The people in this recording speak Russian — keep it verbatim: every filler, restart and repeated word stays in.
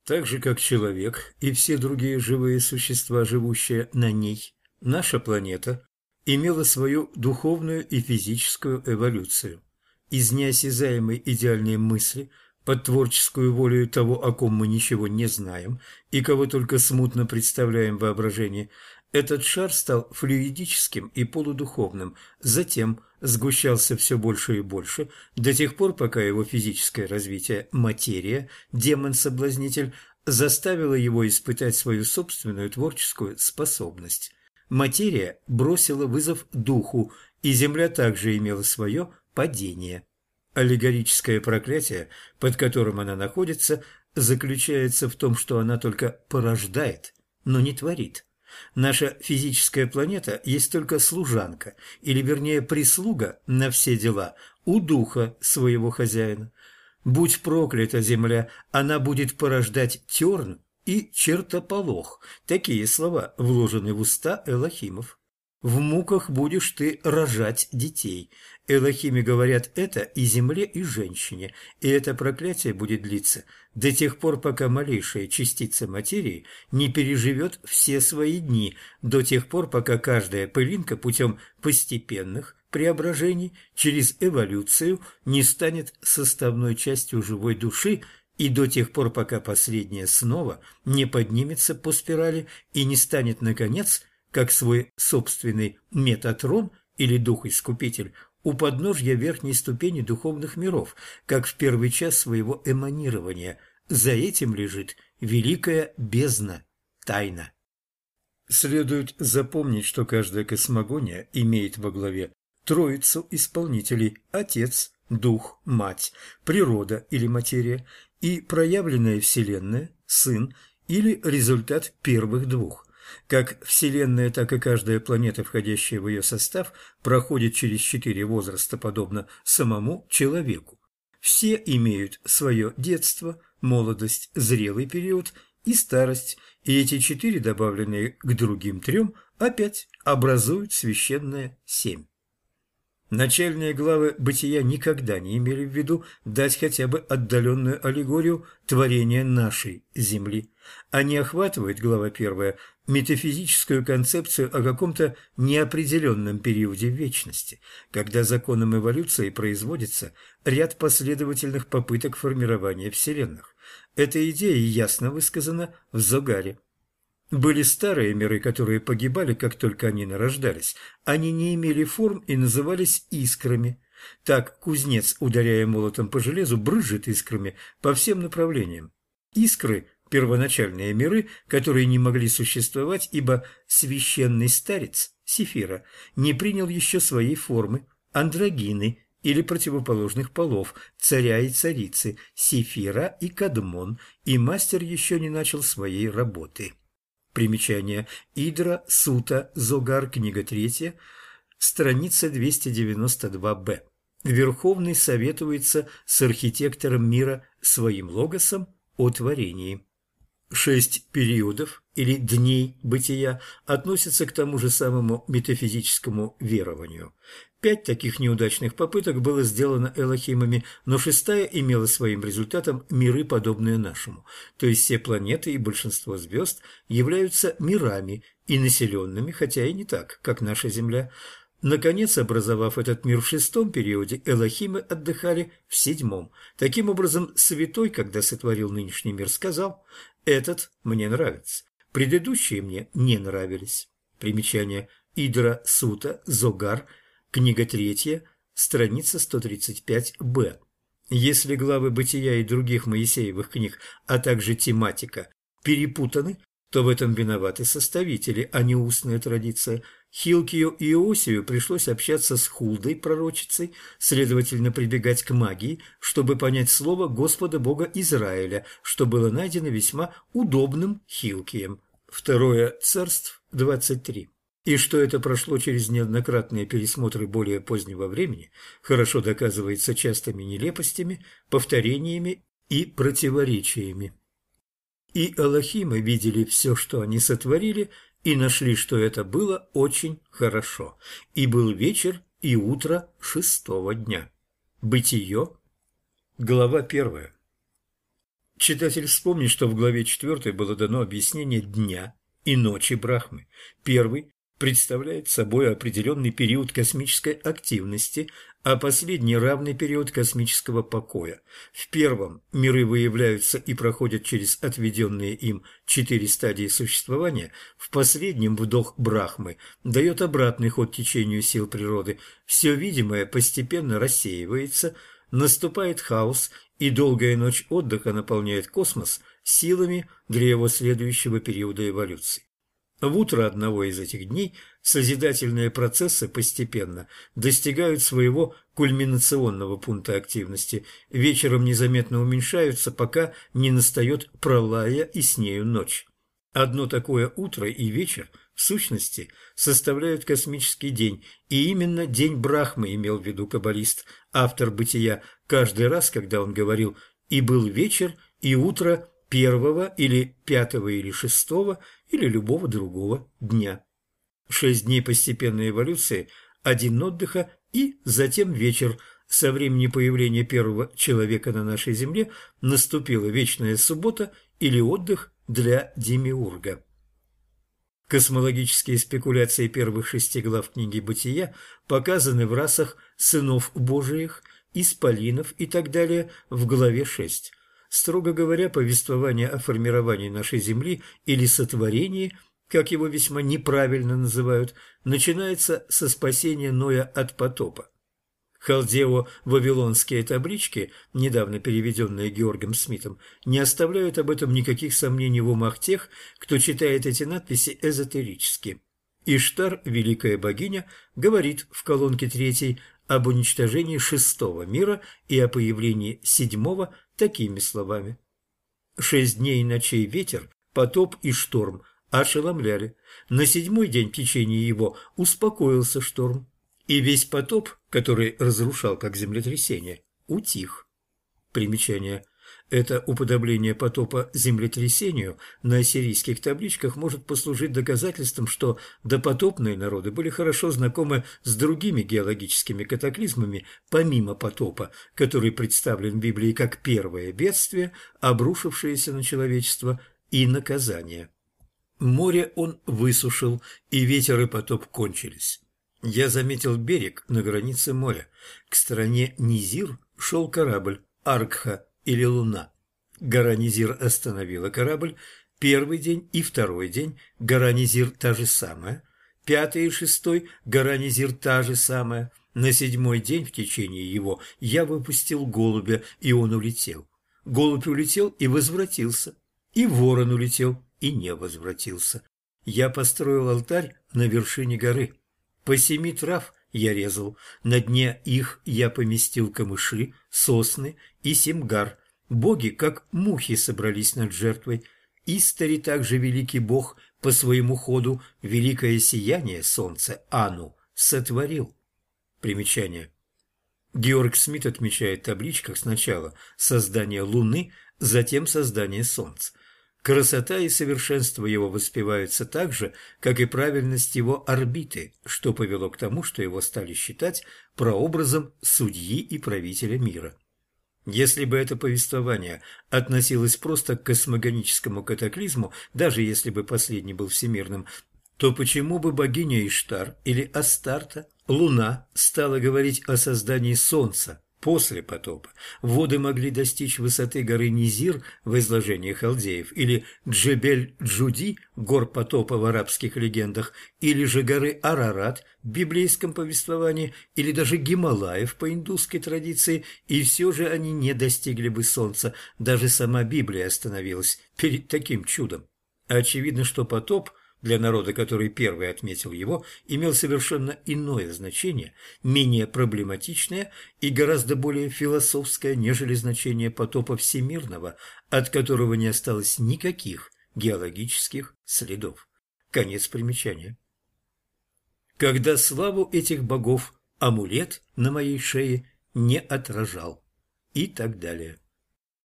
Так же, как человек и все другие живые существа, живущие на ней, наша планета имела свою духовную и физическую эволюцию. Из неосязаемой идеальной мысли под творческую волю того, о ком мы ничего не знаем и кого только смутно представляем в воображении, этот шар стал флюидическим и полудуховным, затем сгущался все больше и больше, до тех пор, пока его физическое развитие, материя, демон-соблазнитель, заставило его испытать свою собственную творческую способность. Материя бросила вызов духу, и Земля также имела свое падение. Аллегорическое проклятие, под которым она находится, заключается в том, что она только порождает, но не творит. Наша физическая планета есть только служанка, или вернее прислуга на все дела у духа своего хозяина. Будь проклята земля, она будет порождать терн и чертополох. Такие слова вложены в уста элохимов. В муках будешь ты рожать детей. Элохими говорят это и земле, и женщине, и это проклятие будет длиться до тех пор, пока малейшая частица материи не переживет все свои дни, до тех пор, пока каждая пылинка путем постепенных преображений через эволюцию не станет составной частью живой души, и до тех пор, пока последняя снова не поднимется по спирали и не станет, наконец, как свой собственный Метатрон или Дух-Искупитель, у подножья верхней ступени духовных миров, как в первый час своего эманирования. За этим лежит великая бездна, тайна. Следует запомнить, что каждая космогония имеет во главе троицу исполнителей – Отец, Дух, Мать, природа или материя, и проявленная Вселенная, Сын или результат первых двух. Как Вселенная, так и каждая планета, входящая в ее состав, проходит через четыре возраста, подобно самому человеку. Все имеют свое детство, молодость, зрелый период и старость, и эти четыре, добавленные к другим трем, опять образуют священное семь. Начальные главы «Бытия» никогда не имели в виду дать хотя бы отдаленную аллегорию творения нашей Земли. Они охватывают, глава первая, метафизическую концепцию о каком-то неопределенном периоде вечности, когда законом эволюции производится ряд последовательных попыток формирования вселенных. Эта идея ясно высказана в Зогаре. Были старые миры, которые погибали, как только они нарождались. Они не имели форм и назывались искрами. Так кузнец, ударяя молотом по железу, брызжет искрами по всем направлениям. Искры – первоначальные миры, которые не могли существовать, ибо священный старец, Сефира, не принял еще своей формы, андрогины или противоположных полов, царя и царицы, Сефира и Кадмон, и мастер еще не начал своей работы. Примечание. Идра, Сута, Зогар, книга третья, страница двести девяносто два бэ. Верховный советуется с архитектором мира своим логосом о творении. Шесть периодов или дней бытия относятся к тому же самому метафизическому верованию. Пять таких неудачных попыток было сделано элохимами, но шестая имела своим результатом миры, подобные нашему. То есть все планеты и большинство звезд являются мирами и населенными, хотя и не так, как наша Земля. Наконец, образовав этот мир в шестом периоде, элохимы отдыхали в седьмом. Таким образом, Святой, когда сотворил нынешний мир, сказал: «Этот мне нравится, предыдущие мне не нравились». Примечание. Идра, Сута, Зогар, книга третья, страница сто тридцать пять бэ. Если главы Бытия и других Моисеевых книг, а также тематика перепутаны, то в этом виноваты составители, а не устная традиция. Хилкию и Иосию пришлось общаться с Хулдой, пророчицей, следовательно, прибегать к магии, чтобы понять слово Господа Бога Израиля, что было найдено весьма удобным Хилкием. Второе Царств двадцать три. И что это прошло через неоднократные пересмотры более позднего времени, хорошо доказывается частыми нелепостями, повторениями и противоречиями. И элохимы видели все, что они сотворили, и нашли, что это было очень хорошо. И был вечер и утро шестого дня. Бытие, глава первая. Читатель вспомнит, что в главе четвёртой было дано объяснение дня и ночи Брахмы. Первый представляет собой определенный период космической активности, а последний – равный период космического покоя. В первом миры выявляются и проходят через отведенные им четыре стадии существования, в последнем вдох Брахмы дает обратный ход течению сил природы. Все видимое постепенно рассеивается, наступает хаос, и долгая ночь отдыха наполняет космос силами для его следующего периода эволюции. В утро одного из этих дней созидательные процессы постепенно достигают своего кульминационного пункта активности, вечером незаметно уменьшаются, пока не настает пролая и с нею ночь. Одно такое утро и вечер, в сущности, составляют космический день, и именно день Брахмы имел в виду каббалист, автор «Бытия», каждый раз, когда он говорил «и был вечер, и утро первого или пятого или шестого или любого другого дня». Шесть дней постепенной эволюции, один отдыха и затем вечер. Со времени появления первого человека на нашей земле наступила вечная суббота или отдых для демиурга. Космологические спекуляции первых шести глав книги «Бытия» показаны в расах сынов Божиих, исполинов и так далее в главе шесть. Строго говоря, повествование о формировании нашей Земли или сотворении, как его весьма неправильно называют, начинается со спасения Ноя от потопа. Халдео-вавилонские таблички, недавно переведенные Георгом Смитом, не оставляют об этом никаких сомнений в умах тех, кто читает эти надписи эзотерически. Иштар, великая богиня, говорит в колонке третьей об уничтожении шестого мира и о появлении седьмого такими словами. Шесть дней и ночей ветер, потоп и шторм ошеломляли. На седьмой день в течение его успокоился шторм, и весь потоп, который разрушал как землетрясение, утих. Примечание. Это уподобление потопа землетрясению на ассирийских табличках может послужить доказательством, что допотопные народы были хорошо знакомы с другими геологическими катаклизмами, помимо потопа, который представлен в Библии как первое бедствие, обрушившееся на человечество, и наказание. Море он высушил, и ветер и потоп кончились. Я заметил берег на границе моря. К стороне Низир шел корабль Аркха или Луна. Гора Низир остановила корабль. Первый день и второй день гора Низир та же самая. Пятый и шестой гора Низир та же самая. На седьмой день в течение его я выпустил голубя, и он улетел. Голубь улетел и возвратился. И ворон улетел и не возвратился. Я построил алтарь на вершине горы. По семи трав я резал, на дне их я поместил камыши, сосны и семгар. Боги, как мухи, собрались над жертвой. Истори также великий бог по своему ходу великое сияние солнца Ану сотворил. Примечание. Георг Смит отмечает в табличках сначала создание Луны, затем создание Солнца. Красота и совершенство его воспеваются так же, как и правильность его орбиты, что повело к тому, что его стали считать прообразом судьи и правителя мира. Если бы это повествование относилось просто к космогоническому катаклизму, даже если бы последний был всемирным, то почему бы богиня Иштар или Астарта, Луна, стала говорить о создании Солнца после потопа? Воды могли достичь высоты горы Низир в изложении халдеев, или Джебель-Джуди, гор потопа в арабских легендах, или же горы Арарат в библейском повествовании, или даже Гималаев по индусской традиции, и все же они не достигли бы солнца. Даже сама Библия остановилась перед таким чудом. Очевидно, что потоп для народа, который первый отметил его, имел совершенно иное значение, менее проблематичное и гораздо более философское, нежели значение потопа всемирного, от которого не осталось никаких геологических следов. Конец примечания. Когда славу этих богов амулет на моей шее не отражал, и так далее.